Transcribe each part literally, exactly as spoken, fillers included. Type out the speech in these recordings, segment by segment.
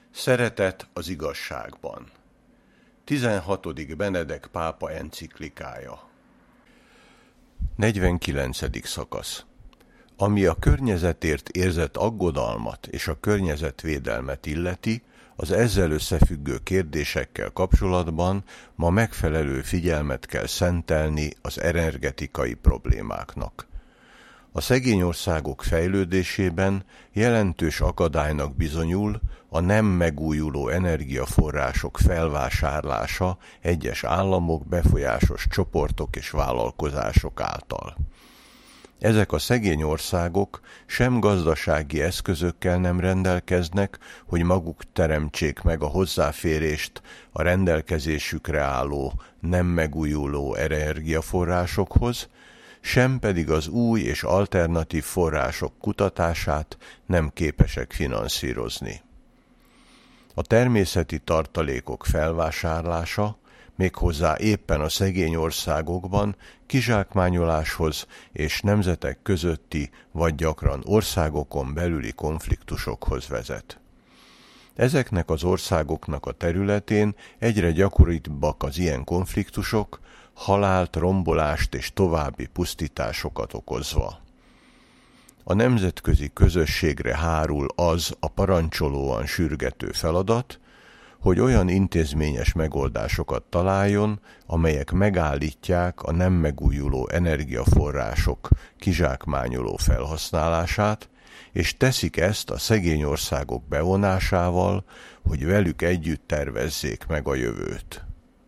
Szeretet az igazságban. tizenhatodik Benedek pápa enciklikája. negyvenkilencedik szakasz. Ami a környezetért érzett aggodalmat és a környezetvédelmet illeti, az ezzel összefüggő kérdésekkel kapcsolatban ma megfelelő figyelmet kell szentelni az energetikai problémáknak. A szegény országok fejlődésében jelentős akadálynak bizonyul a nem megújuló energiaforrások felvásárlása egyes államok, befolyásos csoportok és vállalkozások által. Ezek a szegény országok sem gazdasági eszközökkel nem rendelkeznek, hogy maguk teremtsék meg a hozzáférést a rendelkezésükre álló nem megújuló energiaforrásokhoz, sem pedig az új és alternatív források kutatását nem képesek finanszírozni. A természeti tartalékok felvásárlása méghozzá éppen a szegény országokban kizsákmányoláshoz és nemzetek közötti vagy gyakran országokon belüli konfliktusokhoz vezet. Ezeknek az országoknak a területén egyre gyakoribbak az ilyen konfliktusok, halált, rombolást és további pusztításokat okozva. A nemzetközi közösségre hárul az a parancsolóan sürgető feladat, hogy olyan intézményes megoldásokat találjon, amelyek megállítják a nem megújuló energiaforrások kizsákmányoló felhasználását, és teszik ezt a szegény országok bevonásával, hogy velük együtt tervezzék meg a jövőt.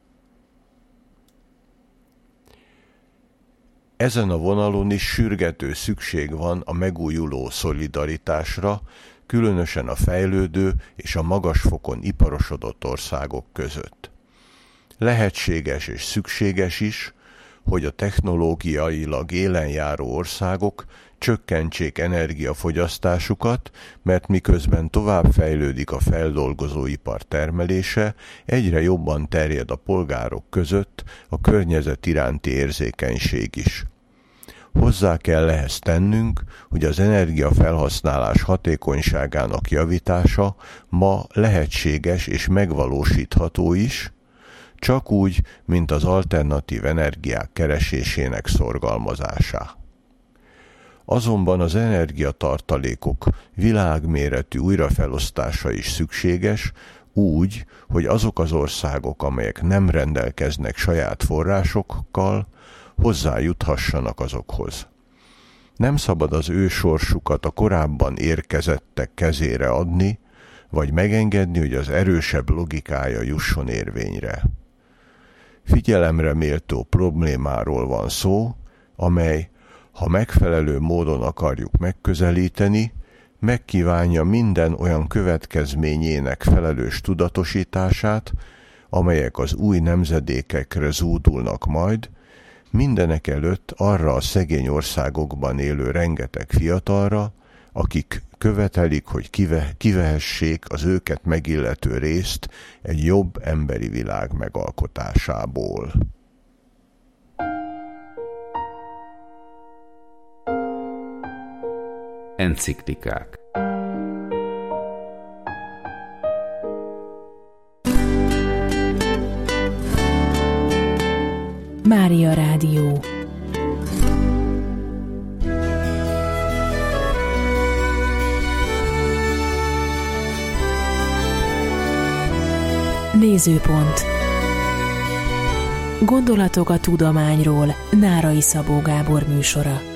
Ezen a vonalon is sürgető szükség van a megújuló szolidaritásra, különösen a fejlődő és a magas fokon iparosodott országok között. Lehetséges és szükséges is, hogy a technológiailag élenjáró országok csökkentsék energiafogyasztásukat, mert miközben tovább fejlődik a feldolgozóipar termelése, egyre jobban terjed a polgárok között a környezet iránti érzékenység is. Hozzá kell ehhez tennünk, hogy az energiafelhasználás hatékonyságának javítása ma lehetséges és megvalósítható is, csak úgy, mint az alternatív energiák keresésének szorgalmazása. Azonban az energiatartalékok világméretű újrafelosztása is szükséges, úgy, hogy azok az országok, amelyek nem rendelkeznek saját forrásokkal, hozzájuthassanak azokhoz. Nem szabad az ő sorsukat a korábban érkezettek kezére adni, vagy megengedni, hogy az erősebb logikája jusson érvényre. Figyelemre méltó problémáról van szó, amely, ha megfelelő módon akarjuk megközelíteni, megkívánja minden olyan következményének felelős tudatosítását, amelyek az új nemzedékekre zúdulnak majd, mindenek előtt arra a szegény országokban élő rengeteg fiatalra, akik követelik, hogy kive, kivehessék az őket megillető részt egy jobb emberi világ megalkotásából. Enciklikák. Mária Rádió. Nézőpont. Gondolatok a tudományról. Nárai Szabó Gábor műsora.